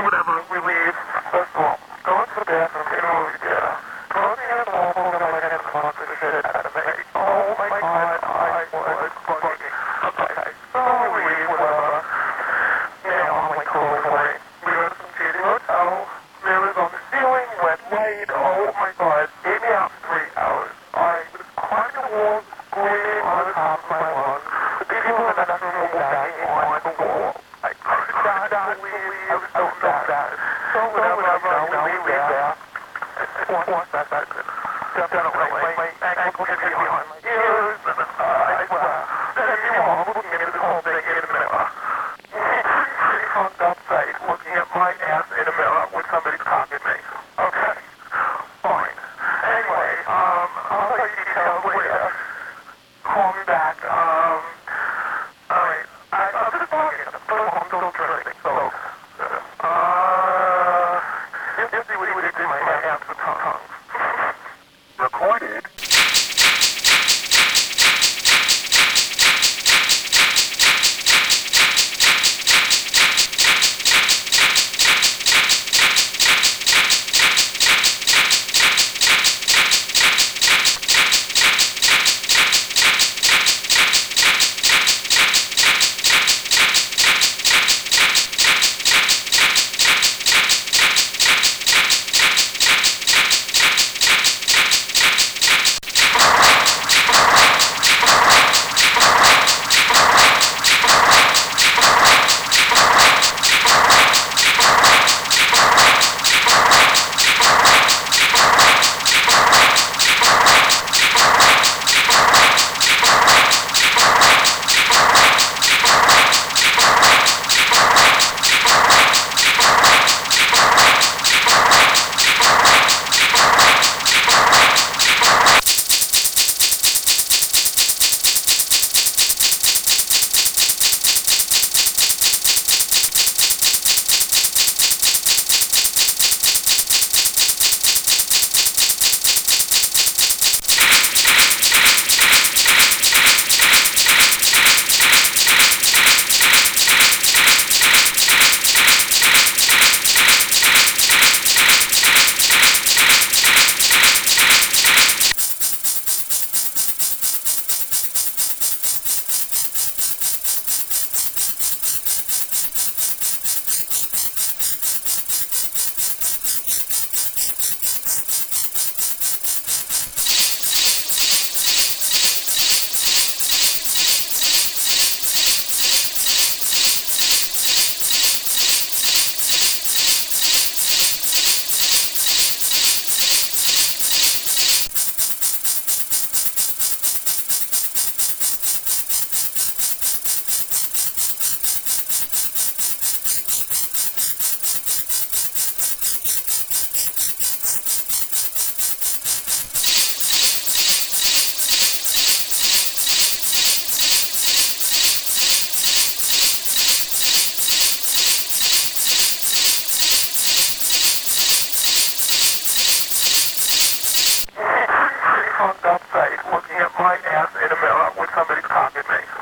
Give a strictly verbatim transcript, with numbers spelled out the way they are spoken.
whatever, we leave. First of all, go into the bathroom, get a movie theater. Closing in the wall, and I get the shit out of me. Oh my god, I was bugging. Okay, so we leave, whatever. Now I'm like, cool, wait. We go to some shitty hotel. There was on the ceiling, wet light. Oh my god, ate me out for three hours. I was climbing the walls, screaming on the top of my lungs. The people in the bathroom were banging on the wall. I could not believe I was so bad. So whatever, we leave there. What's that? Definitely, my ankle should be behind my ears, and I swear. Then everyone looking into the whole thing in the mirror. Pretty fucked up sight, looking at my ass in a mirror with somebody cocking me. Okay, fine. Anyway, um, I'll tell you details later. Call me back, um, alright. I'm just talking, but I'm still drinking, so, uh, you'll see what he would do my hands with tongue. Recorded. Fucked up sight, looking at my ass in a mirror with somebody cocking me.